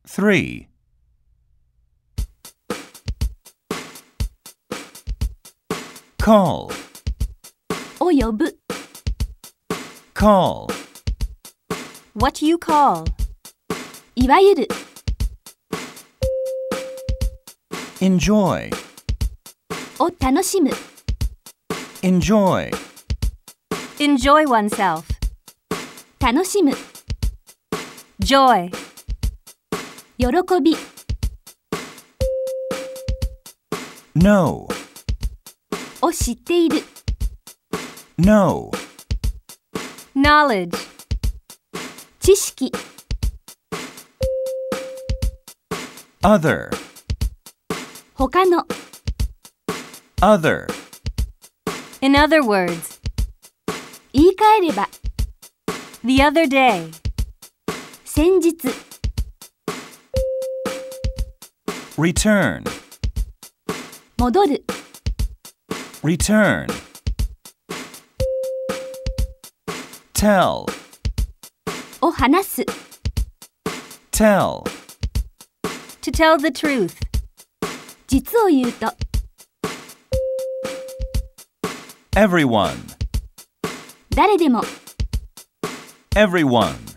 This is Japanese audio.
3. Call, を呼ぶ call. What you call いわゆる Enjoy, を楽しむ enjoy. Enjoy oneself 楽しむ Joy 喜び Know, を知っている know. Knowledge 知識 Other, 他の other. In other words 言い換えれば The other day 先日 Return, 戻る return. Tell, を話す tell. To tell the truth 実を言うと Everyone, 誰でも everyone.